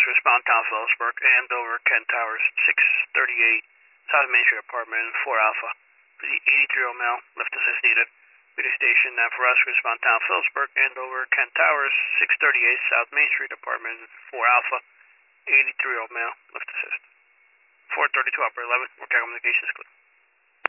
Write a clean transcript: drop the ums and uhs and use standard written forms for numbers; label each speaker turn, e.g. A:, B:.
A: respond town Phillipsburg, Andover, Kent Towers, 638, South Main Street apartment, 4 Alpha. For the 83-year-old male, lift assist needed. Radio station, and for us, respond town Phillipsburg, Andover, Kent Towers, 638, South Main Street apartment, 4 Alpha. 83-year-old male, lift assist. 432 upper 11, work communications clear.